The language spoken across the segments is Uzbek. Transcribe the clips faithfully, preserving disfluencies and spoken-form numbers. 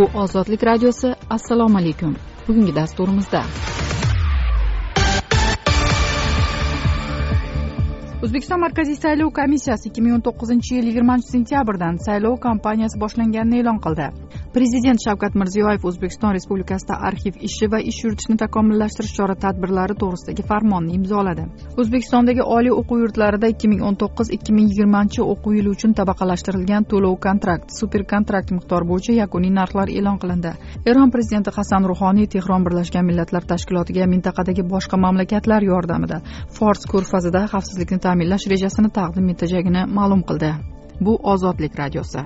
Bu Ozodlik radiosi. Assalomu alaykum. Bugungi dasturimizda O'zbekiston Markaziy saylov komissiyasi ikki ming o'n to'qqizinchi yil yigirmanchi sentyabrdan saylov kampaniyasi boshlanganini e'lon qildi. Prezident Shavkat Mirziyoyev O'zbekiston Respublikasida arxiv ishi va ish yuritishni takomillashtirish chora-tadbirlari to'g'risidagi farmonni imzoladi. O'zbekistondagi oliy o'quv yurtlarida ikki ming o'n to'qqiz ikki ming yigirmanchi o'quv yili uchun tabaqalashtirilgan to'lov-kontrakt, super kontrakt miqdori bo'yicha yakuniy narxlar e'lon qilindi. Eron prezidenti Hasan Ruhoniy Tehron Birlashgan Millatlar Tashkilotiga mintaqadagi boshqa mamlakatlar yordamida Fors ko'rfazida xavfsizlikni ta'minlash rejasini taqdim etajagini ma'lum qildi. Bu Ozodlik radiosi.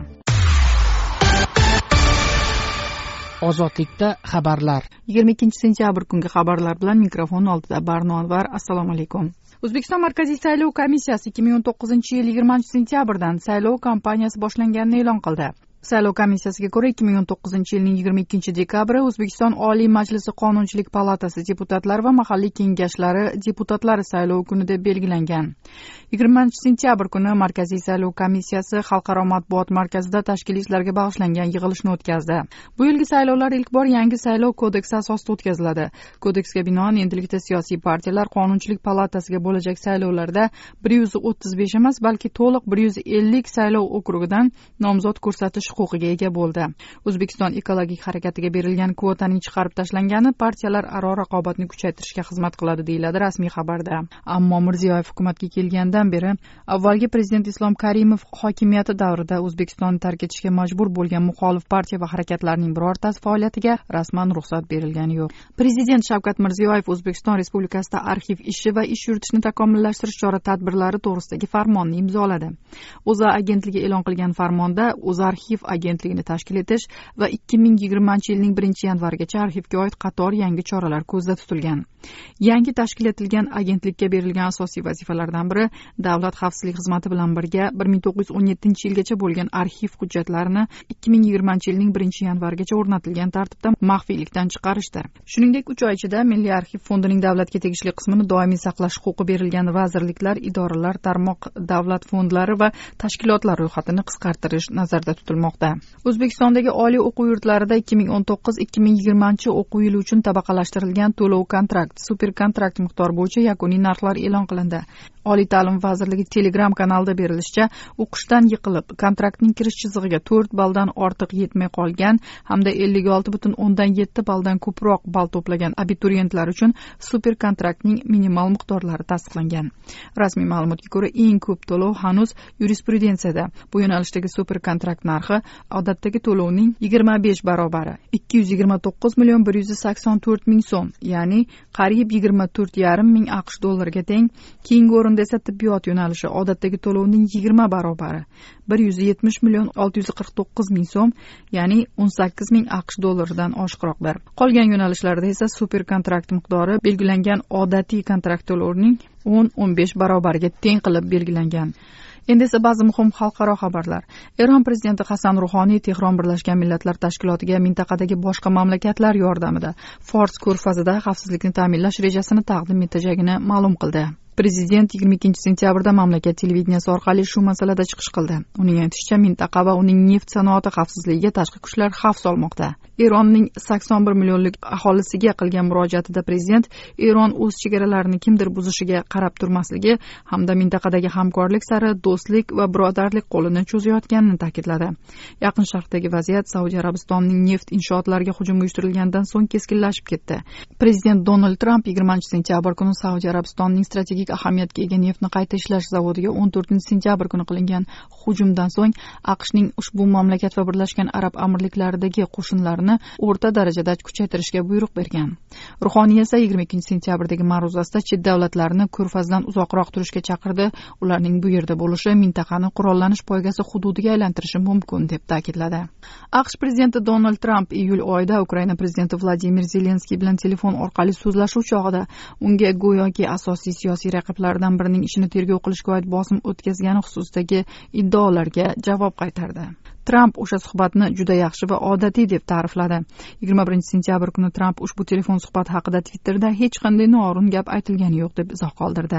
Ozodlikda xabarlar. yigirma ikkinchi sentyabr kungi xabarlar bilan mikrofon oldida Barno Anvar. Assalomu alaykum. O'zbekiston Markaziy saylov komissiyasi ikki ming o'n to'qqizinchi yil yigirmanchi sentyabrdan saylov kampaniyasi boshlanganini e'lon qildi. Saylov komissiyasiga ko'ra ikki ming o'n to'qqizinchi yilning yigirma ikkinchi dekabri O'zbekiston Oliy Majlisi Qonunchilik palatasi deputatlari va mahalliy kengashlari deputatlari saylovi kuni deb belgilangan. yigirmanchi sentyabr kuni Markaziy saylov komissiyasi Xalqaro matbuot markazida tashkiliy ishlarga bag'ishlangan yig'ilishni o'tkazdi. Bu yilgi saylovlar ilk bor yangi saylov kodeksi asosida o'tkaziladi. Kodeksga binoan endilikda siyosiy partiyalar Qonunchilik palatasiga bo'lajak saylovlarda bir yuz o'ttiz besh emas, balki to'liq bir yuz ellik saylov okrugidan nomzod ko'rsatish huquqiga ega bo'ldi. O'zbekiston ekologik harakatiga berilgan kvotaning chiqarib tashlangani partiyalar aro raqobatni kuchaytirishga xizmat qiladi deyiladi rasmiy xabarda. Ammo Mirziyoyev hukumatga kelgandan beri avvalgi prezident Islom Karimov hokimiyati davrida O'zbekistonni tark etishga majbur bo'lgan muxolif partiya va harakatlarning birortasi faoliyatiga rasman ruxsat berilgani yo'q. Prezident Shavkat Mirziyoyev O'zbekiston Respublikasida arxiv ishi va ish yuritishni takomillashtirish chora-tadbirlari to'g'risidagi farmonni imzoladi. O'zA agentligi e'lon qilgan farmonda O'zarxiv agentligini tashkil etish va ikki ming yigirmanchi yilning birinchi yanvarigacha arxivga oid qator yangi choralar ko'zda tutilgan. Yangi tashkil etilgan agentlikka berilgan asosiy vazifalardan biri davlat xavfsizlik xizmati bilan birga bir ming to'qqiz yuz o'n yettinchi yilgacha bo'lgan arxiv hujjatlarini ikki ming yigirmanchi yilning birinchi yanvarigacha o'rnatilgan tartibda maxfiylikdan chiqarishdir. Shuningdek, uch oy ichida Milliy arxiv fondining davlatga tegishli qismini doimiy saqlash huquqi berilgan vazirliklar, idoralar, tarmoq davlat fondlari va tashkilotlar ro'yxatini qisqartirish nazarda tutilmoqda. O'zbekistondagi oliy o'quv yurtlarida ikki ming o'n to'qqiz ikki ming yigirmanchi o'quv yili uchun tabaqalashtirilgan to'lov-kontrakt, super kontrakt miqdori bo'yicha yakuniy narxlar e'lon qilindi. Oliy ta'lim vazirligi Telegram kanalida berilishicha, o'qishdan yiqilib, kontraktning kirish chizig'iga to'rt balldan ortiq yetmay qolgan hamda ellik olti butun o'ndan yetti balldan ko'proq ball to'plagan abituriyentlar uchun super kontraktning minimal miqdorlari tasdiqlangan. Rasmiy ma'lumotga ko'ra, eng ko'p to'lov hanuz yurisprudensiyada. Bu yo'nalishdagi super kontrakt narxi odatdagi to'lovning yigirma besh barobari, ikki yuz yigirma to'qqiz million bir yuz sakson to'rt ming so'm, ya'ni qariyb yigirma to'rt yarim ming AQSh dollariga teng. Keyingi o'rinda esa tibbiyot yo'nalishi odatdagi to'lovning yigirma barobari, bir yuz yetmish million olti yuz qirq to'qqiz ming so'm, ya'ni o'n sakkiz ming AQSh dollaridan oshiqroqdir. Qolgan yo'nalishlarda esa super kontrakt miqdori belgilangan odatiy kontrakt to'lovining o'n o'n besh barobariga teng qilib belgilangan. Endi esa ba'zi muhim xalqaro xabarlar. Eron prezidenti Hasan Ruhoniy Tehron Birlashgan Millatlar Tashkilotiga mintaqadagi boshqa mamlakatlar yordamida Fors ko'rfazida xavfsizlikni ta'minlash rejasini taqdim etajagini ma'lum qildi. Prezident yigirma ikkinchi sentyabrda mamlakat televideniyasi orqali shu masalada chiqish qildi. Uning aytishicha, mintaqa va uning neft sanoati xavfsizligiga tashqi kuchlar xavf solmoqda. Eronning sakson bir millionlik aholisiga qilgan murojaatida prezident Eron o'z chegaralarini kimdir buzishiga qarab turmasligi hamda mintaqadagi hamkorlik sari do'stlik va birodarlik qo'lini cho'zayotganini ta'kidladi. Yaqin Sharqdagi vaziyat Saudiya Arabistonining neft inshootlariga hujum uyushtirilgandan so'ng keskinlashib ketdi. Prezident Donald Tramp yigirmanchi sentyabr kuni Saudiya Arabistonining strategik ahamiyatga ega neftni qayta ishlash zavodiga o'n to'rtinchi sentyabr kuni qilingan hujumdan so'ng AQShning ushbu mamlakat va Birlashgan Arab Amirliklaridagi qo'shinlarini o'rta darajada kuchaytirishga buyruq bergan. Ruhoniy esa yigirma ikkinchi sentyabrdagi ma'ruzasida chet davlatlarni ko'rfazdan uzoqroq turishga chaqirdi. Ularning bu yerda bo'lishi mintaqani qurollanish poygasi hududiga aylantirishi mumkin deb ta'kidladi. AQSh prezidenti Donald Tramp iyul oyida Ukraina prezidenti Vladimir Zelenskiy bilan telefon orqali so'zlashuv chog'ida unga go'yoki asosiy siyosiy raqiblaridan birining ishini tergov qilishga oid bosim o'tkazgani xususidagi iddaolarga javob qaytardi. Tramp o'sha suhbatni juda yaxshi va odatiy deb ta'rifladi. yigirma birinchi sentyabr kuni Tramp ushbu telefon suhbati haqida Twitterda hech qanday noo'rin gap aytilgani yo'q deb izoh qoldirdi.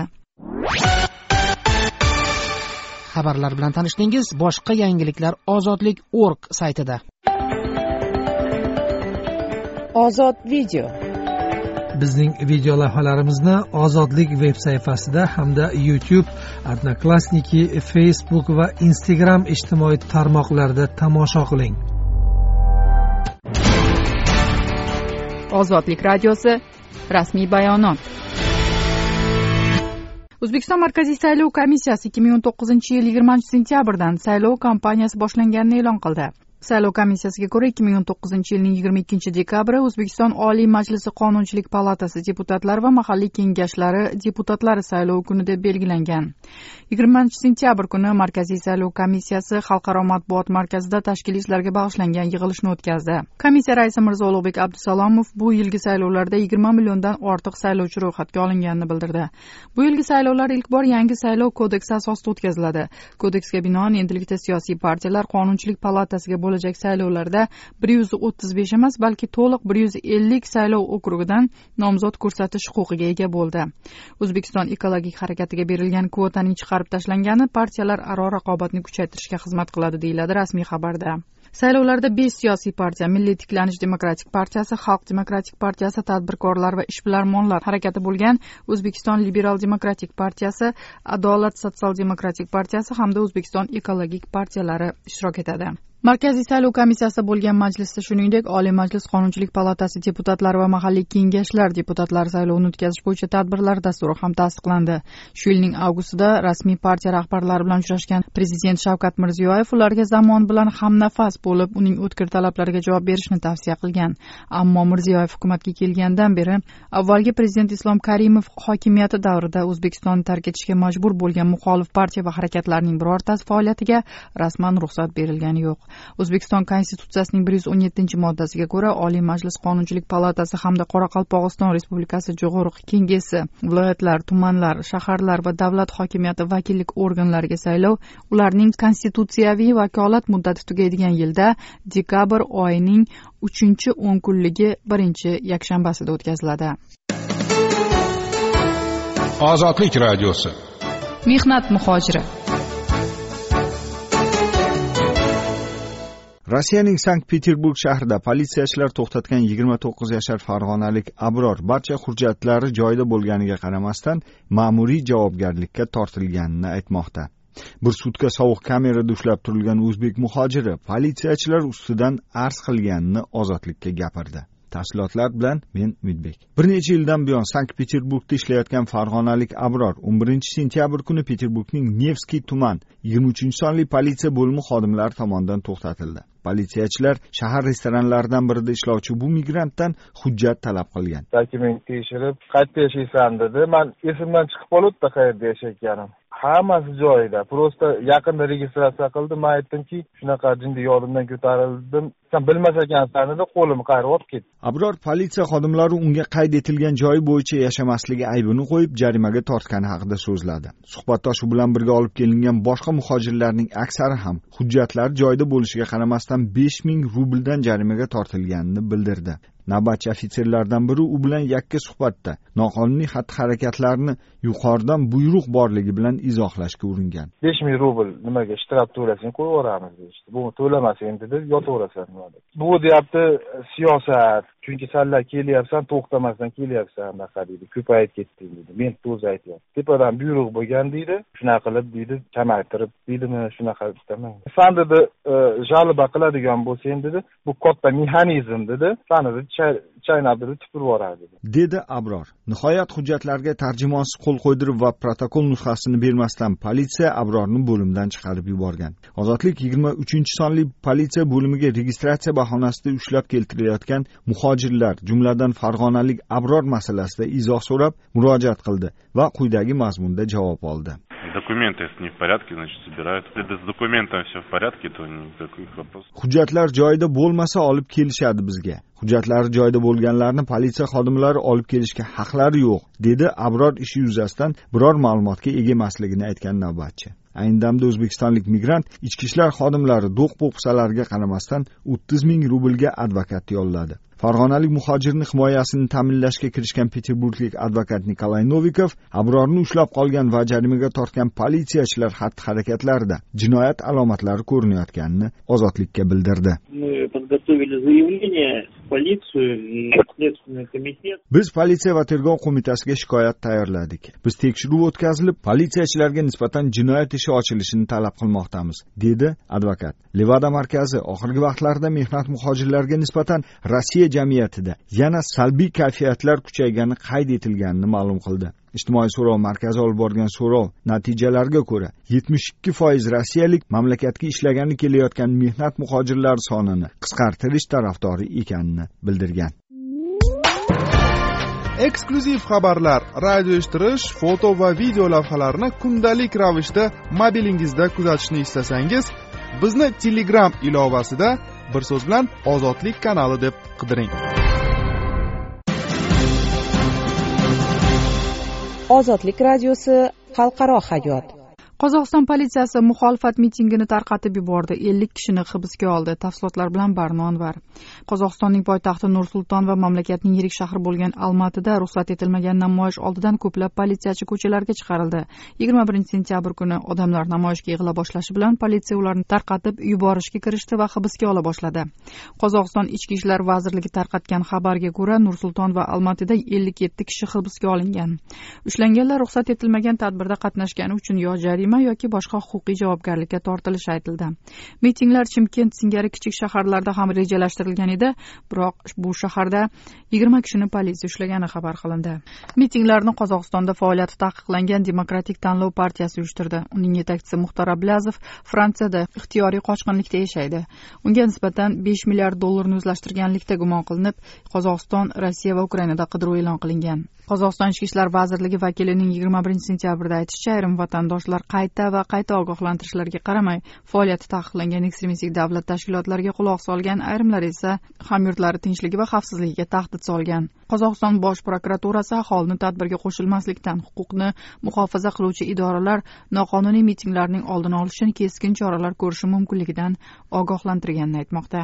Xabarlar bilan tanishdingiz. Boshqa yangiliklar ozodlik точка org saytida. Ozod video. Bizning video lavhalarimizni Ozodlik veb sayfasida hamda YouTube, Odnoklassniki, Facebook va Instagram ijtimoiy tarmoqlarida tomosha qiling. Ozodlik radiosi rasmiy bayonot. O'zbekiston Markaziy saylov komissiyasi ikki ming o'n to'qqizinchi yil yigirmanchi sentyabrdan saylov kampaniyasi boshlanganini e'lon qildi. Saylov komissiyasiga ko'ra ikki ming o'n to'qqizinchi yilning yigirma ikkinchi dekabri O'zbekiston Oliy Majlisi Qonunchilik palatasi deputatlari va mahalliy kengashlari deputatlari saylovi kuni deb belgilangan. yigirmanchi sentyabr kuni Markaziy saylov komissiyasi Xalqaro matbuot markazida tashkiliy ishlarga bag'ishlangan yig'ilishni o'tkazdi. Komissiya raisi Mirzo Ulug'bek Abdusalomov bu yilgi saylovlarda yigirma milliondan ortiq saylovchi ro'yxatga olinganini bildirdi. Bu yilgi saylovlar ilk bor yangi saylov kodeksi asosida o'tkaziladi. Kodeksga binoan endilikda siyosiy partiyalar Qonunchilik palatasiga bo'lajak saylovlarda bir yuz o'ttiz besh emas, balki to'liq bir yuz ellik saylov okrugidan nomzod ko'rsatish huquqiga ega bo'ldi. O'zbekiston ekologik harakatiga berilgan kvotaning chiqarib tashlangani partiyalar aro raqobatni kuchaytirishga xizmat qiladi, deyiladi rasmiy xabarda. Saylovlarda besh siyosiy partiya, Milliy tiklanish demokratik partiyasi, Xalq demokratik partiyasi, Tadbirkorlar va ishbilarmonlar harakati bo'lgan O'zbekiston liberal demokratik partiyasi, Adolat sotsial demokratik partiyasi hamda O'zbekiston ekologik partiyalari ishtirok etadi. Markaziy saylov komissiyasi bo'lgan majlisda shuningdek Oliy Majlis Qonunchilik palatasi deputatlari va mahalliy kengashlar deputatlari saylovini o'tkazish bo'yicha tadbirlar dasturi ham tasdiqlandi. Shu yilning avgustida rasmiy partiya rahbarlari bilan uchrashgan Prezident Shavkat Mirziyoyev ularga zamon bilan hamnafas bo'lib, uning o'tkir talablariga javob berishni tavsiya qilgan. Ammo Mirziyoyev hukumatga kelgandan beri avvalgi prezident Islom Karimov hokimiyati davrida O'zbekistonni tark etishga majbur bo'lgan muxolif partiya va harakatlarning birortasi faoliyatiga rasman ruxsat berilgani yo'q. O'zbekiston Konstitutsiyasining bir yuz o'n yettinchi moddasiga ko'ra Oliy Majlis Qonunchilik palatasi hamda Qoraqalpog'iston Respublikasi Jo'g'org'i Kengesi, viloyatlar, tumanlar, shaharlar va davlat hokimiyati vakillik organlariga saylov ularning konstitutsiyaviy vakolat muddati tugaydigan yilda dekabr oyining uchinchi o'n kunligi birinchi yakshanbasida o'tkaziladi. Ozodlik radiosi. Mehnat muhojiri. Rossiyaning Sankt-Peterburg shahrida politsiyachilar to'xtatgan yigirma to'qqiz yashar farg'onalik Abror barcha hujjatlari joyida bo'lganiga qaramasdan ma'muriy javobgarlikka tortilganini aytmoqda. Bir sutka sovuq kamerada ushlab turilgan o'zbek muhojiri politsiyachilar ustidan arz qilganini Ozodlikka gapirdi. Tafsilotlar bilan men Umidbek. Bir necha yildan buyon Sankt-Peterburgda ishlayotgan farg'onalik Abror o'n birinchi sentyabr kuni Peterburgning Nevskiy tuman yigirma uchinchi sonli politsiya bo'limi xodimlari tomonidan to'xtatildi. Politsiyachilar shahar restoranlaridan birida ishlovchi bu migrantdan hujjat talab qilgan. Dokument tekshirib, qayerda yashaysan dedi. Men esimdan chiqib qolibdi qayerda yashayotganim. Hammasi joyida. Prosta yaqinda registratsiya qildim. Men aytdimki, shunaqa jinda yodimdan ko'tarildim. Sen bilmas ekansan dedi, qo'limni qayirib olib ketdi. Abror politsiya xodimlari unga qayd etilgan joyi bo'yicha yashamasligi aybini qo'yib jarimaga tortgani haqida so'zladi. Suhbatdoshi bilan birga olib kelingan boshqa muhojirlarning aksari ham hujjatlari joyida bo'lishiga qaramasdan besh ming rubldan jarimaga tortilganini bildirdi. Navbatchi ofitserlardan biri u bilan yakka suhbatda noqonuniy xatti-harakatlarni yuqoridan buyruq borligi bilan izohlashga uringan. besh ming rubl nimaga ishtirok to'lasang qo'yib yuboramiz deydi. Bu to'lamasang dedi, yotaverasan dedi. Bu deyapti siyosat. Chunki senlar kelyapsan, to'xtamasdan kelyapsan, naqa deydi. Ko'payib ketding dedi. Men o'zi aytyapman. Tepadan buyruq bo'lgan deydi. Shunaqa qilib deydi, kamaytirib deydimi, shunaqa istamang. Sen dedi, jalba qiladigan bo'lsang dedi, bu katta mexanizm dedi. Seni chaynab dedi, tipib yuboradi dedi. Dedi Abror. Nihoyat hujjatlarga tarjimonsiz qo'l qo'ydirib va protokol nusxasini bermasdan politsiya Abrorni bo'limdan chiqarib yuborgan. Ozodlik yigirma uchinchi sonli politsiya bo'limiga registratsiya bahonasida ushlab keltirilayotgan muhojirlar, jumladan farg'onalik Abror masalasida izoh so'rab murojaat qildi va quyidagi mazmunda javob oldi. Документы, если не в порядке, значит, собирают. Если с документами все в порядке, то никаких вопросов. Hujjatlar joyida bo'lmasa olib kelishadi bizga. Hujjatlari joyida bo'lganlarni politsiya xodimlari olib kelishga haqlari yo'q, dedi Abror ishi yuzasidan biror ma'lumotga ega emasligini aytgan navbatchi. Ayni damda o'zbekistonlik migrant ichki ishlar xodimlari do'q-po'pisalarga qaramasdan o'ttiz ming rublga advokat yolladi. Farg'onalik muhojirni himoyasini ta'minlashga kirishgan peterburglik advokat Nikolay Novikov Abrorni ushlab qolgan va jarimaga tortgan politsiyachilar xatti-harakatlarida jinoyat alomatlari ko'rinayotganini Ozodlikka bildirdi. Мы подготовили заявление полицию и Следственный комитет. Biz politsiya va tergov qo'mitasiga shikoyat tayyorladik. Biz tekshiruv o'tkazilib, politsiyachilarga nisbatan jinoyat ishi ochilishini talab qilmoqdamiz, dedi advokat. Levada markazi oxirgi vaqtlarda mehnat muhojirlarga nisbatan Rossiya jamiyatida yana salbiy kayfiyatlar kuchaygani qayd etilganini ma'lum qildi. Ijtimoiy so'rov markazi olib borgan so'rov natijalariga ko'ra yetmish ikki foiz rossiyalik mamlakatga ishlagani kelayotgan mehnat muhojirlari sonini qisqartirish tarafdori ekanini bildirgan. Eksklyuziv xabarlar, radio eshittirish, foto va video lavhalarni kundalik ravishda mobilingizda kuzatishni istasangiz, bizni Telegram ilovasida bir so'z bilan Ozodlik kanali deb qidiring. Ozodlik radiosi xalqaro hayot. Qozog'iston politsiyasi muxolifat mitingini tarqatib yubordi. ellik kishini hibsga oldi. Tafsilotlar bilan Barno Anvar. Qozog'istonning poytaxti Nur-Sulton va mamlakatning yirik shahri bo'lgan Almatida ruxsat etilmagan namoyish oldidan ko'plab politsiyachi ko'chalarga chiqarildi. yigirma birinchi sentyabr kuni odamlar namoyishga yig'ila boshlashi bilan politsiya ularni tarqatib yuborishga kirishdi va hibsga ola boshladi. Qozog'iston Ichki ishlar vazirligi tarqatgan xabarga ko'ra, Nur-Sulton va Almatida ellik yetti kishi hibsga olingan. Ushlanganlar ruxsat etilmagan tadbirda qatnashgani uchun yo jarima yoki boshqa huquqiy javobgarlikka tortilishi aytildi. Mitinglar Chimkent singari kichik shaharlarda ham rejalashtirilgan edi, biroq bu shaharda yigirma kishini politsiya ushlagani xabar qilindi. Mitinglarni Qozog'istonda faoliyati taqiqlangan Demokratik tanlov partiyasi uyushtirdi. Uning yetakchisi Muxtor Ablazov Fransiyada ixtiyoriy qochqinlikda yashaydi. Unga nisbatan besh milliard dollarni o'zlashtirganlikda gumon qilinib, Qozog'iston, Rossiya va Ukrainada qidiruv e'lon qilingan. Qozog'iston Ichki ishlar vazirligi vakilining yigirma birinchi sentyabrda aytishicha, ayrim vatandoshlar qayta va qayta ogohlantirishlarga qaramay faoliyati taqiqlangan ekstremistik davlat tashkilotlariga quloq solgan, ayrimlar esa hamyurtlari tinchligi va xavfsizligiga tahdid solgan. Qozog'iston bosh prokuraturasi aholini tadbirga qo'shilmaslikdan, huquqni muhofaza qiluvchi idoralar noqonuniy mitinglarning oldini olish uchun keskin choralar ko'rishi mumkinligidan ogohlantirganini aytmoqda.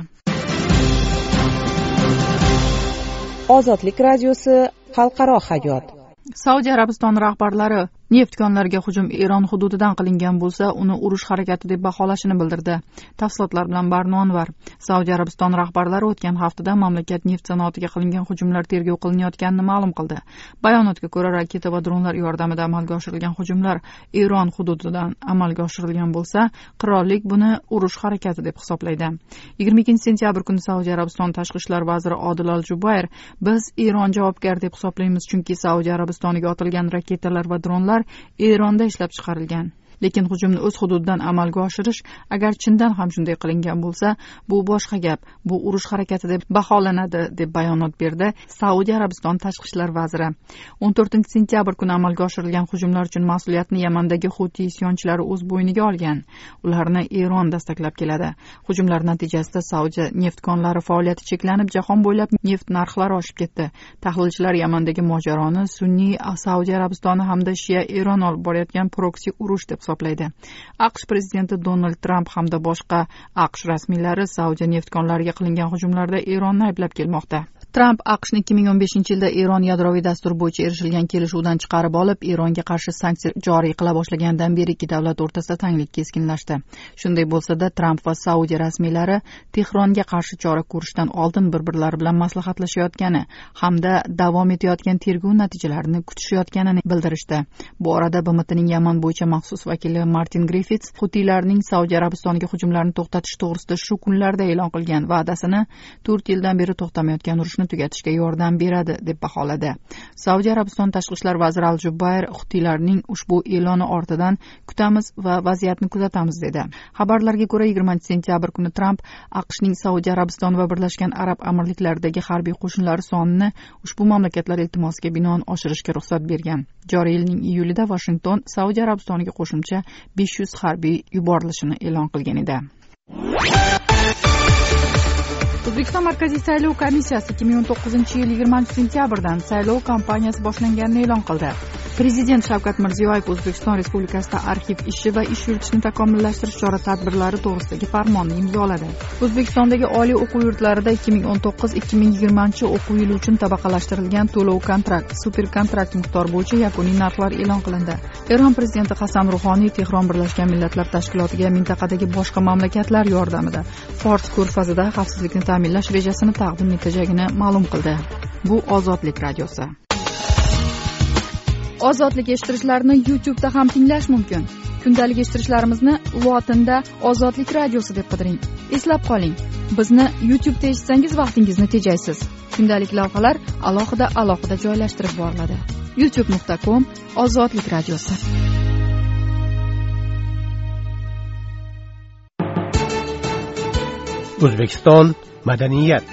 Ozodlik radiosi xalqaro hayot. Saudiya Arabistoni rahbarlari neft konlariga hujum Eron hududidan qilingan bo'lsa, uni urush harakati deb baholashini bildirdi. Tafsilotlar bilan Barno Anvar. Saudiya Arabistoni rahbarlari o'tgan haftada mamlakat neft sanoatiga qilingan hujumlar tergov qilinayotganini ma'lum qildi. Bayonotga ko'ra, raketa va dronlar yordamida amalga oshirilgan hujumlar Eron hududidan amalga oshirilgan bo'lsa, qirollik buni urush harakati deb hisoblaydi. yigirma ikkinchi sentyabr kuni Saudiya Arabistoni tashqi ishlar vaziri Odil Al-Jubayr, biz Eron javobgar deb hisoblaymiz, chunki Saudiya Arabistoniga otilgan raketalar va dronlar Eronda ishlab chiqarilgan. Lekin hujumni o'z hududidan amalga oshirish agar chindan ham shunday qilingan bo'lsa, bu boshqa gap. Bu urush harakati deb baholanadi, deb bayonot berdi Saudiya Arabistoni tashqi ishlar vaziri. o'n to'rtinchi sentyabr kuni amalga oshirilgan hujumlar uchun mas'uliyatni Yamandagi Huti isyonchalari o'z bo'yniga olgan. Ularni Eron dastaklab keladi. Hujumlar natijasida Saudiya neft konlari faoliyati cheklanib, jahon bo'ylab neft narxlari oshib ketdi. Tahlilchilar Yamandagi mojaroni sunniy Saudiya Arabistoni hamda Shia Eron olib borayotgan proksi urush deb hisoblaydi. AQSh prezidenti Donald Tramp hamda boshqa AQSh rasmiylari Saudiya neft konlariga qilingan hujumlarda Eronni ayblab kelmoqda. Tramp AQShni ikki ming o'n beshinchi yilda Eron yadroviy dastur bo'yicha erishilgan kelishuvdan chiqarib olib, Eronga qarshi sanksiya joriy qila boshlagandan beri ikki davlat o'rtasida tanglik keskinlashdi. Shunday bo'lsa-da, Tramp va Saudiya rasmiylari Tehronga qarshi chora ko'rishdan oldin bir-birlari bilan maslahatlashayotgani hamda davom etayotgan tergov natijalarini kutishayotganini bildirishdi. Bu orada B M Tning Yaman bo'yicha maxsus vakili Martin Griffiths Hutilarning Saudiya Arabistoniga hujumlarni to'xtatish to'g'risida shu kunlarda e'lon qilgan va'dasini to'rt yildan beri to'xtamayotgan urushni tugatishga yordam beradi deb baholadi. Saudiya Arabistoni tashqi ishlar vaziri Al-Jubayr Hutilarning ushbu e'loni ortidan kutamiz va vaziyatni kuzatamiz dedi. Xabarlarga ko'ra, yigirmanchi sentyabr kuni Tramp AQShning Saudiya Arabistoni va Birlashgan Arab Amirliklaridagi harbiy qo'shinlari sonini ushbu mamlakatlar iltimosiga binoan oshirishga ruxsat bergan. Joriy yilning iyulida Washington Saudiya Arabistoniga qo'shimcha besh yuz harbiy yuborilishini e'lon qilgan edi. O'zbekiston Markaziy saylov komissiyasi ikki ming o'n to'qqizinchi yil yigirmanchi sentyabrdan saylov kampaniyasi boshlanganini e'lon qildi. Prezident Shavkat Mirziyoyev O'zbekiston Respublikasida arxiv ishi va ish yuritishni takomillashtirish chora-tadbirlari to'g'risidagi farmonni imzoladi. O'zbekistondagi oliy o'quv yurtlarida ikki ming o'n to'qqiz ikki ming yigirmanchi o'quv yili uchun tabaqalashtirilgan to'lov-kontrakt, super-kontrakt miqdori bo'yicha yakuniy narxlar e'lon qilindi. Eron prezidenti Hasan Ruhoniy Tehron Birlashgan Millatlar Tashkilotiga mintaqadagi boshqa mamlakatlar yordamida Fors ko'rfazida xavfsizlikni ta'minlash ta'minlash rejasini taqdim etajagini ma'lum qildi. Bu Ozodlik radiosi. Ozodlik eshittirishlarni YouTube'da ham tinglash mumkin. Kundalik eshittirishlarimizni lotinda Ozodlik radiosi deb qidiring. Eslab qoling, bizni YouTube'da eshitsangiz vaqtingizni tejaysiz. Kundalik lavhalar alohida alohida joylashtirib boriladi. youtube nuqta com Ozodlik radiosi. O'zbekiston madaniyat.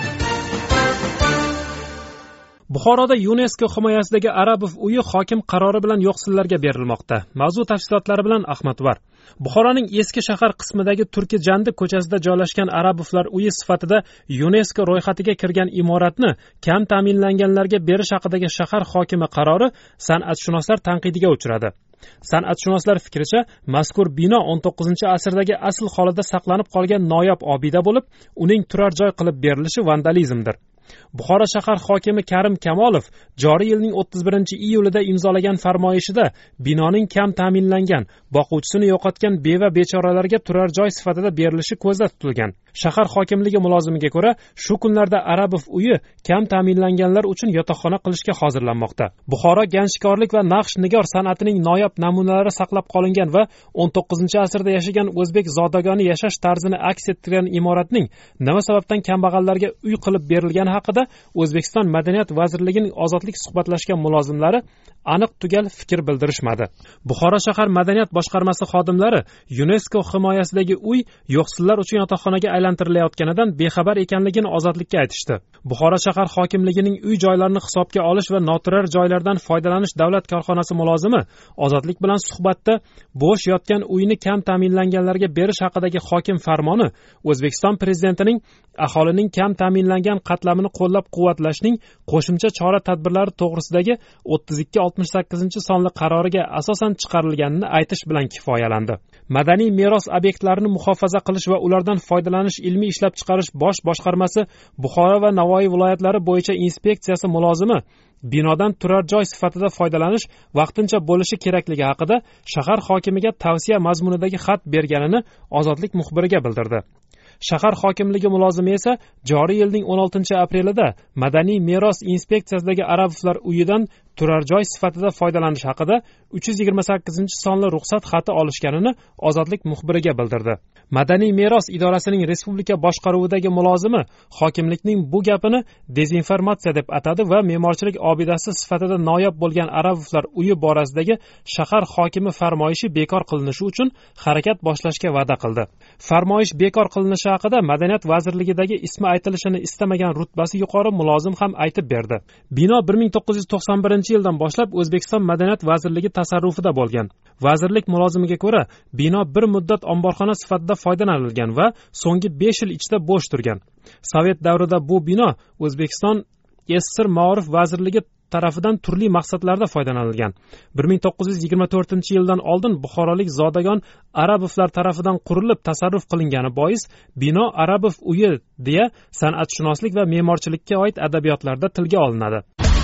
Buxoroda UNESCO himoyasidagi Arabov uyi hokim qarori bilan yo'qsillarga berilmoqda. Mavzu tafsilotlari bilan Ahmad Var. Buxoroning eski shahar qismidagi Turki Jandi ko'chasida joylashgan Arabovlar uyi sifatida UNESCO ro'yxatiga kirgan imoratni kam ta'minlanganlarga berish haqidagi shahar hokimi qarori san'atshunoslar tanqidiga uchradi. San'atshunoslar fikricha, mazkur bino o'n to'qqizinchi asrdagi asl holida saqlanib qolgan noyob obida bo'lib, uning turar joy qilib berilishi vandalizmdir. Buxoro shahar hokimi Karim Kamolov joriy yilning o'ttiz birinchi iyulida imzolagan farmoyishida binoning kam ta'minlangan, boquvchisini yo'qotgan beva bechoralarga turar joy sifatida berilishi ko'zda tutilgan. Shahar hokimligi mulozimiga ko'ra, shu kunlarda Arabov uyi kam ta'minlanganlar uchun yotoqxona qilishga hozirlanmoqda. Buxoro ganjkorlik va naqsh nigor san'atining noyob namunalari saqlab qolingan va o'n to'qqizinchi asrda yashagan o'zbek zodagoni yashash tarzini aks ettirgan imoratning nima sababdan kambag'allarga uy qilib berilgani haqida O'zbekiston Madaniyat vazirligining ozodlik suhbatlashgan mulozimlari aniq tugal fikr bildirishmadi. Buxoro shahar madaniyat boshqarmasi xodimlari UNESCO himoyasidagi uy yo'qsillar uchun yotoqxonaga aylantirilayotganidan bexabar ekanligini ozodlikka aytishdi. Buxoro shahar hokimligining uy joylarini hisobga olish va noturar joylardan foydalanish davlat korxonasi mulozimi ozodlik bilan suhbatda bo'sh yotgan uyni kam ta'minlanganlarga berish haqidagi hokim farmoni O'zbekiston prezidentining aholining kam ta'minlangan qatlamini qo'llab-quvvatlashning qo'shimcha chora-tadbirlari to'g'risidagi o'ttiz ikki oltmish sakkizinchi sonli qaroriga asosan chiqarilganini aytish bilan kifoyalandi. Madaniy meros obyektlarini muhofaza qilish va ulardan foydalanish ilmiy ishlab chiqarish bosh boshqarmasi Buxoro va Navoiy viloyatlari bo'yicha inspeksiyasi mulozimi binodan turar joy sifatida foydalanish vaqtincha bo'lishi kerakligi haqida shahar hokimiga tavsiya mazmunidagi xat berganini Ozodlik muxbiriga bildirdi. Shahar hokimligi mulozimi esa joriy yilning o'n oltinchi aprelida Madaniy meros inspeksiyasidagi Arabovlar uyidan turar joy sifatida foydalanish haqida uch yuz yigirma sakkizinchi sonli ruxsat xati olishganini Ozodlik muxbiriga bildirdi. Madaniy meros idorasining respublika boshqaruvidagi mulozimi hokimlikning bu gapini dezinformatsiya deb atadi va me'morchilik obidasi sifatida noyob bo'lgan Arabovlar uyi borasidagi shahar hokimi farmoyishi bekor qilinishi uchun harakat boshlashga va'da qildi. Farmoyish bekor qilinishi haqida Madaniyat vazirligidagi ismi aytilishini istamagan rutbasi yuqori mulozim ham aytib berdi. Bino bir ming to'qqiz yuz to'qson birinchi yildan boshlab O'zbekiston Madaniyat vazirligi tasarrufida bo'lgan. Vazirlik mulozimiga ko'ra, bino bir muddat omborxona sifatida foydalanilgan va so'nggi besh yil ichida bo'sh turgan. Sovet davrida bu bino O'zbekiston S S R Ma'rif vazirligi tarafidan turli maqsadlarda foydalanilgan. bir ming to'qqiz yuz yigirma to'rtinchi yildan oldin buxorolik zodagon Arabovlar tarafidan qurilib tasarruf qilingani bois bino Arabov uyi deya san'atshunoslik va me'morchilikka oid adabiyotlarda tilga olinadi.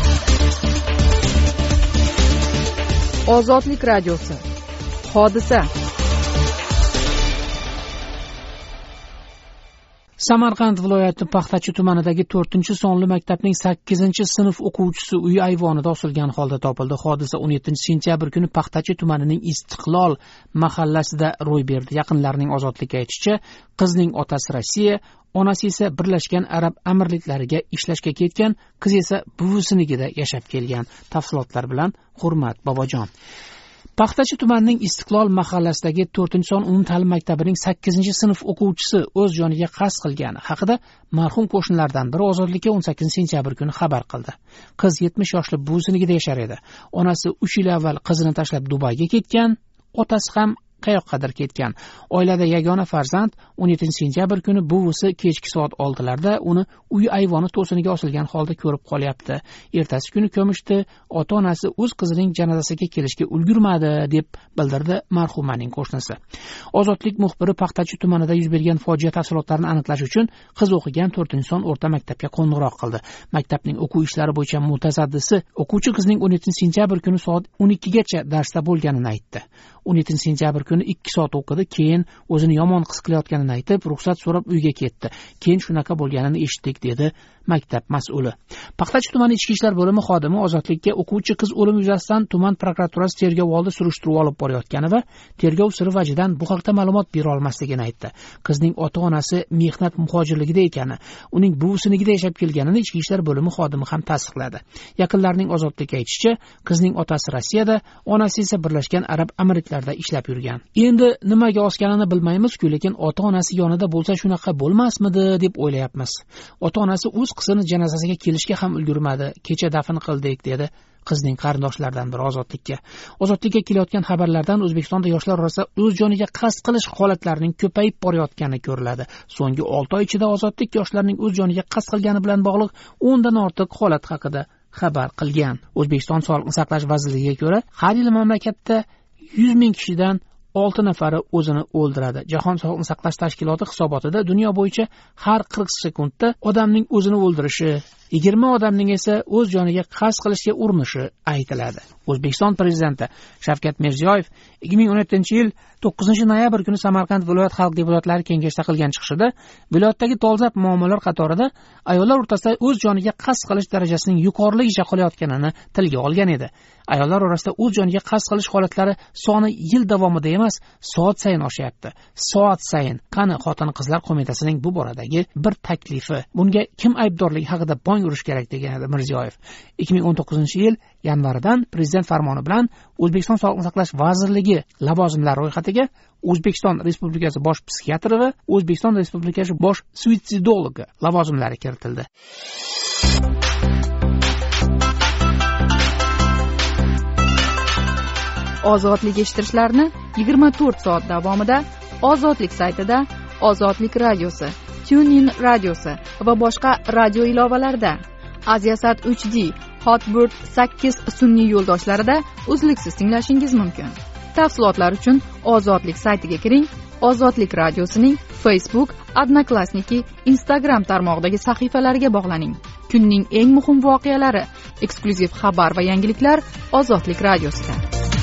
Ozodlik radiosi. Hodisa. Samarqand viloyati Paxtachi tumanidagi to'rtinchi sonli maktabning sakkizinchi sinf o'quvchisi uyi ayvonida osilgan holda topildi. Hodisa o'n yettinchi sentyabr kuni Paxtachi tumanining Istiqlol mahallasida ro'y berdi. Yaqinlarining Ozodlikka aytishicha, qizning otasi Rossiya, onasi esa Birlashgan Arab Amirliklariga ishlashga ketgan, qiz esa buvisinikida yashab kelgan. Tafsilotlar bilan Hurmat Bobojon. Paxtachi tumanining Istiqlol mahallasidagi to'rtinchi son umum ta'lim maktabining sakkizinchi sinf o'quvchisi o'z joniga qasd qilgani haqida marhum qo'shnilardan biri Ozodlikka o'n sakkizinchi sentyabr kuni xabar qildi. Qiz yetmish yoshli buvisinikida yashar edi. Onasi uch yil avval qizini tashlab Dubayga ketgan, otasi ham qayoqqadir ketgan. Oilada yagona farzand o'n yettinchi sentyabr kuni buvisi kechki soat oltilarda uni uy ayvoni to'siniga osilgan holda ko'rib qolyapti. Ertasi kuni ko'mishdi. Ota-onasi o'z qizining janozasiga kelishga ulgurmadi deb bildirdi marhumaning qo'shnisi. Ozodlik muxbiri Paxtachi tumanida yuz bergan fojia tafsilotlarini aniqlash uchun qiz o'qigan to'rtinchi son o'rta maktabga qo'ng'iroq qildi. Maktabning o'quv ishlari bo'yicha mutasaddisi o'quvchi qizning o'n yettinchi sentyabr kuni soat o'n ikkigacha darsda bo'lganini aytdi. o'n yettinchi sentyabr kuni ikki soat o'qidi, keyin o'zini yomon his qilayotganini aytib, ruxsat so'rab uyga ketdi. Keyin shunaqa bo'lganini eshitdik, dedi maktab mas'uli. Paxtachi tumani ichki ishlar bo'limi xodimi ozodlikka o'quvchi qiz o'limi yuzasidan tuman prokuraturasi tergov oldi surishtiruv olib borayotgani va tergov siri vajidan bu haqda ma'lumot bera olmasligini aytdi. Qizning ota-onasi mehnat muhojirligida ekani, uning buvisinikida yashab kelganini ichki ishlar bo'limi xodimi ham tasdiqladi. Yaqinlarning ozodlikka aytishicha, qizning otasi Rossiyada, onasi esa Birlashgan Arab Amirliklarida ishlab yurgan. Endi nimaga osganini bilmaymiz-ku, lekin ota-onasi yonida bo'lsa shunaqa bo'lmasmidi deb o'ylayapmiz. Ota-onasi o'z qizini janozasiga kelishga ham ulgurmadi. Kecha dafn qildik, dedi qizning qarindoshlaridan biri Ozodlikka. Ozodlikka kelayotgan xabarlardan O'zbekistonda yoshlar orasida o'z joniga qasd qilish holatlarining ko'payib borayotgani ko'riladi. So'nggi olti oy ichida Ozodlik yoshlarning o'z joniga qasd qilgani bilan bog'liq o'ndan ortiq holat haqida xabar qilgan. O'zbekiston Sog'liqni saqlash vazirligiga ko'ra, har yili mamlakatda yuz ming kishidan olti nafari o'zini o'ldiradi. Jahon Sog'liqni saqlash tashkiloti hisobotida dunyo bo'yicha har qirq sekundda odamning o'zini o'ldirishi, yigirma odamning esa o'z joniga qasd qilishga urinishi aytiladi. O'zbekiston prezidenti Shavkat Mirziyoyev ikki ming o'n yettinchi yil to'qqizinchi noyabr kuni Samarqand viloyat xalq deputatlari kengashida qilgan chiqishida viloyatdagi dolzarb muammolar qatorida ayollar o'rtasida o'z joniga qasd qilish darajasining yuqoriligicha qolayotganini tilga olgan edi. Ayollar orasida o'z joniga qasd qilish holatlari soni yil davomida emas, soat sayin oshyapti. Soat sayin. Qani Xotin-qizlar qo'mitasining bu boradagi bir taklifi? Bunga kim aybdorligi haqida bong urish kerak, degan edi Mirziyoyev. ikki ming o'n to'qqizinchi yil yanvaridan prezident farmoni bilan O'zbekiston Sog'liqni saqlash vazirligi lavozimlari ro'yxatiga O'zbekiston Respublikasi bosh psixiatri va O'zbekiston Respublikasi bosh suitsidologi lavozimlari kiritildi. Ozodlik eshittirishlarni yigirma to'rt soat davomida Ozodlik saytida, Ozodlik radiosi, TuneIn radiosi va boshqa radio ilovalarida, Aziasat uch D, Hotbird sakkiz sun'iy yo'ldoshlarida uzluksiz tinglashingiz mumkin. Tafsilotlar uchun Ozodlik saytiga kiring. Ozodlik radiosining Facebook, Odnoklassniki, Instagram tarmog'idagi sahifalariga bog'laning. Kunning eng muhim voqealari, eksklyuziv xabar va yangiliklar Ozodlik radiosida.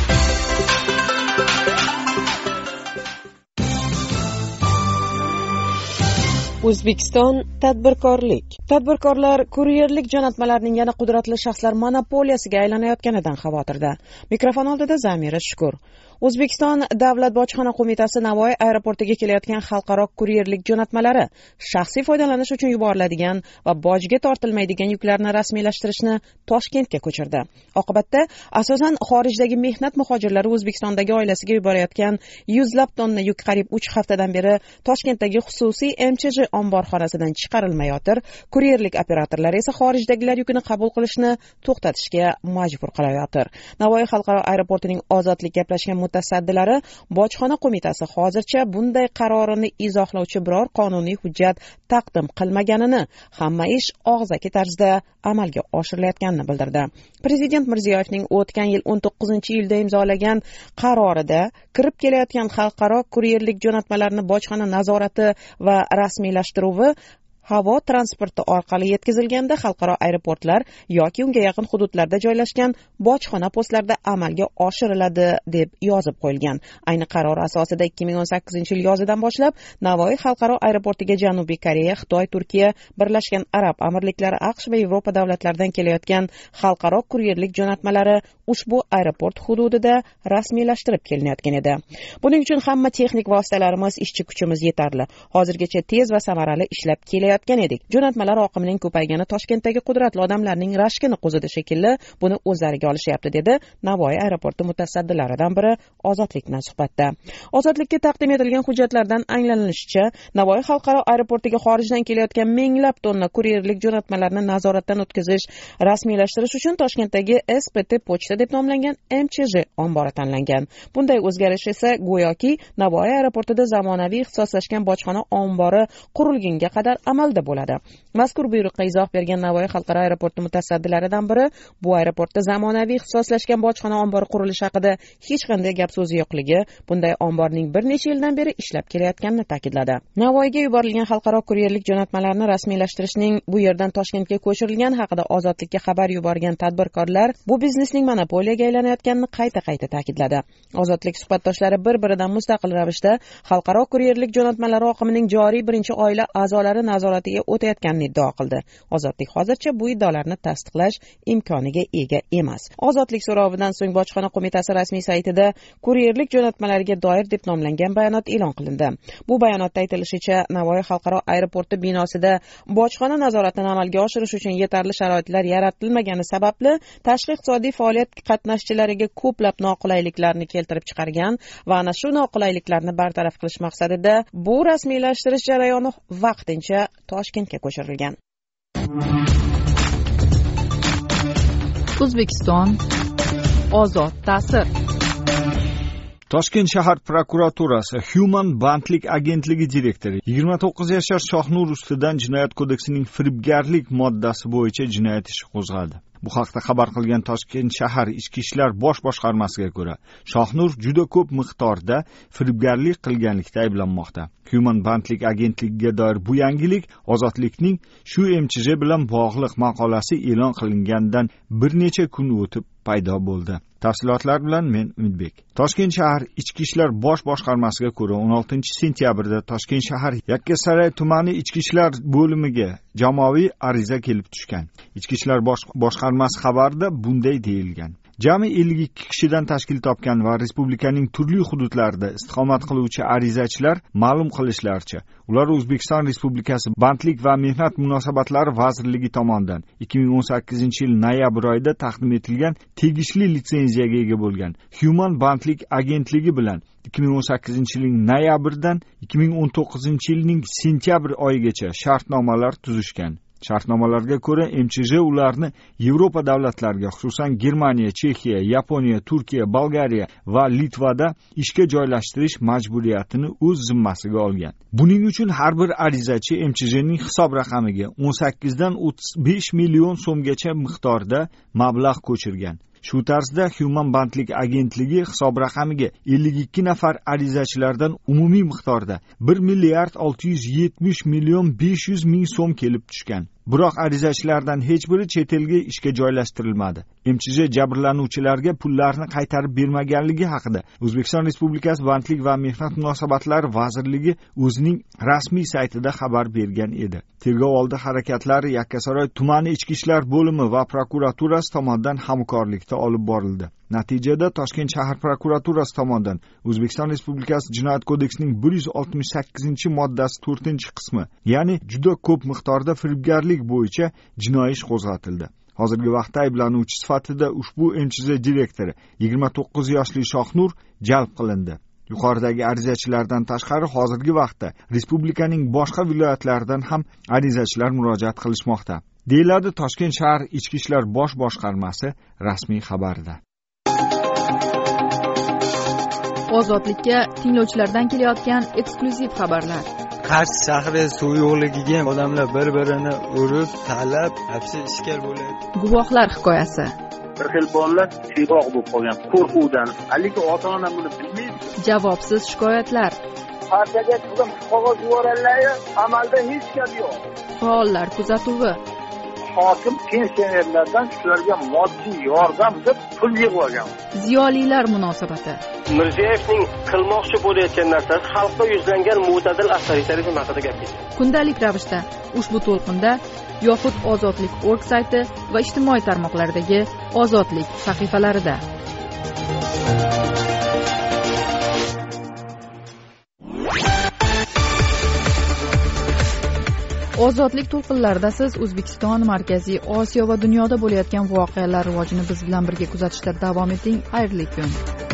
O'zbekiston tadbirkorlik. Tadbirkorlar kuryerlik jo'natmalarining yana qudratli shaxslar monopoliyasiga aylanayotganidan xavotirda. Mikrofon oldida Zamira Shukur. O'zbekiston Davlat bojxona qo'mitasi Navoiy aeroportiga kelayotgan xalqaro kuryerlik jo'natmalari shaxsiy foydalanish uchun yuboriladigan va bojga tortilmaydigan yuklarni rasmiylashtirishni Toshkentga ko'chirdi. Oqibatda asosan xorijdagi mehnat muhojirlari O'zbekistondagi oilasiga yuborayotgan yuzlab tonna yuk qariyb uch haftadan beri Toshkentdagi xususiy M Ch J omborxonasidan chiqarilmayotir. Kuryerlik operatorlari esa xorijdagilar yukini qabul qilishni to'xtatishga majbur qilayotir. Navoiy xalqaro aeroportining Ozodlik gaplashgan mutasaddilari bojxona qo'mitasi hozircha bunday qarorini izohlovchi biror qonuniy hujjat taqdim qilmaganini, hamma ish og'zaki tarzda amalga oshirilayotganini bildirdi. Prezident Mirziyoyevning o'tgan yil o'n to'qqizinchi yilda imzolagan qarorida kirib kelayotgan xalqaro kuryerlik jo'natmalarini bojxona nazorati va rasmiylashtiruvi havo transporti orqali yetkazilganda xalqaro aeroportlar yoki unga yaqin hududlarda joylashgan bojxona postlarida amalga oshiriladi deb yozib qo'yilgan. Ayni qaror asosida ikki ming o'n sakkizinchi yil yozidan boshlab Navoiy xalqaro aeroportiga Janubiy Koreya, Xitoy, Turkiya, Birlashgan Arab Amirliklari, AQSh va Yevropa davlatlaridan kelayotgan xalqaro kuryerlik jo'natmalari ushbu aeroport hududida rasmiylashtirib kelinayotgan edi. Buning uchun hamma texnik vositalarimiz, ishchi kuchimiz yetarli. Hozirgacha tez va samarali ishlab kelayotgan edik. Jo'natmalar oqimining ko'paygani Toshkentdagi qudratli odamlarning rashkini qo'zidi shekilli, buni o'zlariga olishyapti, dedi Navoiy aeroporti mutasaddilaridan biri Ozodlik bilan suhbatda. Ozodlikka taqdim etilgan hujjatlardan anglanilishicha, Navoiy xalqaro aeroportiga xorijdan kelayotgan minglab tonna kuryerlik jo'natmalarini nazoratdan o'tkazish, rasmiylashtirish uchun Toshkentdagi S P T pochta deb nomlangan M Ch J ombori tanlangan. Bunday o'zgarish esa go'yoki Navoiy aeroportida zamonaviy ixtisoslashgan bojxona ombori qurilgunga qadar amal amalda bo'ladi. Mazkur buyruqqa izoh bergan Navoiy xalqaro aeroporti mutasaddilaridan biri bu aeroportda zamonaviy ixtisoslashgan bojxona ombori qurilishi haqida hech qanday gap so'zi yo'qligi, bunday omborning bir necha yildan beri ishlab kelayotganini ta'kidladi. Navoiyga yuborilgan xalqaro kuryerlik jo'natmalarini rasmiylashtirishning bu yerdan Toshkentga ko'chirilgani haqida Ozodlikka xabar yuborgan tadbirkorlar bu biznesning monopoliyaga aylanayotganini qayta-qayta ta'kidladi. Ozodlik suhbatdoshlari bir-biridan mustaqil ravishda xalqaro kuryerlik jo'natmalari oqimining joriy birinchi oila a'zolari nazoratiga o'tayotganini iddao qildi. Ozodlik hozircha bu iddaolarni tasdiqlash imkoniga ega emas. Ozodlik so'rovidan so'ng Bojxona qo'mitasi rasmiy saytida kuryerlik jo'natmalariga doir deb nomlangan bayonot e'lon qilindi. Bu bayonotda aytilishicha, Navoiy xalqaro aeroporti binosida bojxona nazoratini amalga oshirish uchun yetarli sharoitlar yaratilmagani sababli tashqi iqtisodiy faoliyat qatnashchilariga ko'plab noqulayliklarni keltirib chiqargan va ana shu noqulayliklarni bartaraf qilish maqsadida bu rasmiylashtirish jarayoni vaqtincha Toshkentga ko'chirilgan. O'zbekiston ozod ta'sir. Toshkent shahar prokuraturasi Human bandlik agentligi direktori yigirma to'qqiz yashar Shohnur ustidan Jinoyat kodeksining firibgarlik moddasi bo'yicha jinoyat ishi qo'zg'adi. Bu haqda xabar qilgan Toshkent shahar Ichki ishlar bosh boshqarmasiga ko'ra, Shohnur juda ko'p miqdorda firibgarlik qilganlikda ayblanmoqda. Human bandlik agentligiga doir bu yangilik Ozodlikning shu M C J bilan bog'liq maqolasi e'lon qilingandan bir necha kun o'tib paydo bo'ldi. Tafsilotlar bilan men Umidbek. Toshkent shahar Ichki ishlar bosh boshqarmasiga ko'ra o'n oltinchi sentyabrda Toshkent shahar Yakkasaroy tumani Ichki ishlar bo'limiga jamoaviy ariza kelib tushgan. Ichki ishlar bosh boshqarmasi xabarida bunday deyilgan: Jami ellik ikki kishidan tashkil topgan va respublikaning turli hududlarida istiqomat qiluvchi arizachilar ma'lum qilishlaricha, ular O'zbekiston Respublikasi Bandlik va mehnat munosabatlari vazirligi tomonidan ikki ming o'n sakkizinchi yil noyabr oyida taqdim etilgan tegishli litsenziyaga ega bo'lgan Human bandlik agentligi bilan ikki ming o'n sakkizinchi yilning noyabrdan ikki ming o'n to'qqizinchi yilning sentyabr oyigacha shartnomalar tuzishgan. Shartnomalarga ko'ra M C J ularni Yevropa davlatlariga, xususan Germaniya, Chexiya, Yaponiya, Turkiya, Bolgariya va Litvada ishga joylashtirish majburiyatini o'z zimmasiga olgan. Buning uchun har bir arizachi M C J'ning hisob raqamiga o'n sakkizdan o'ttiz besh million so'mgacha miqdorda mablag' ko'chirgan. Shu tarzda Human bandlik agentligi hisob raqamiga ellik ikki nafar arizachilardan umumiy miqdorda bir milliard olti yuz yetmish million besh yuz ming so'm kelib tushgan. Biroq arizachilardan hech biri chet elga ishga joylashtirilmadi. M C J jabrlanuvchilarga pullarni qaytarib bermaganligi haqida O'zbekiston Respublikasi Bandlik va mehnat munosabatlari vazirligi o'zining rasmiy saytida xabar bergan edi. Tergov oldi harakatlari Yakkasaroy tumani Ichki ishlar bo'limi va prokuraturasi tomonidan hamkorlikda olib borildi. Natijada Toshkent shahar prokuraturasi tomonidan O'zbekiston Respublikasi Jinoyat kodeksining bir yuz oltmish sakkizinchi moddasi to'rtinchi qismi, ya'ni juda ko'p miqdorda firibgarlik bo'yicha jinoiy ish qo'zg'atildi. Hozirgi vaqtda ayblanuvchi sifatida ushbu M C J direktori yigirma to'qqiz yoshli Shohnur jalb qilindi. Yuqoridagi arizachilardan tashqari hozirgi vaqtda respublikaning boshqa viloyatlaridan ham arizachilar murojaat qilishmoqda, deyiladi Toshkent shahar Ichki ishlar bosh boshqarmasi rasmiy xabarida. Ozodlikka tinglovchilardan kelayotgan eksklyuziv xabarlar. Qarshi shahri suv yo'qligiga odamlar bir-birini urib, talab, hapsi ishkal bo'ladi. Guvohlar hikoyasi. Bir xil bolalar siyroq bo'lib qolgan qo'rquvdan, lekin ota-ona buni bilmaydi. Javobsiz shikoyatlar. Partiyaga qizim qog'oz yuboradilar, amalda hech gap yo'q. Faollar kuzatuvi. Hokim pensionerlardan shularga moddiy yordam deb pul yig'ib olgan. Ziyolilar munosabati. Mirziyoyevning qilmoqchi bo'layotgan narsasi xalqqa yuzlangan mo'tadil avtoritarizm haqida gapirdi. Kundalik ravishda ushbu to'lqinda yoxud Ozodlik nokta org sayti va ijtimoiy tarmoqlardagi Ozodlik sahifalarida. Ozodlik to'lqinlarida siz O'zbekiston, Markaziy Osiyo va dunyoda bo'layotgan voqealar rivojini biz bilan birga kuzatishda davom eting. Xayrli kun.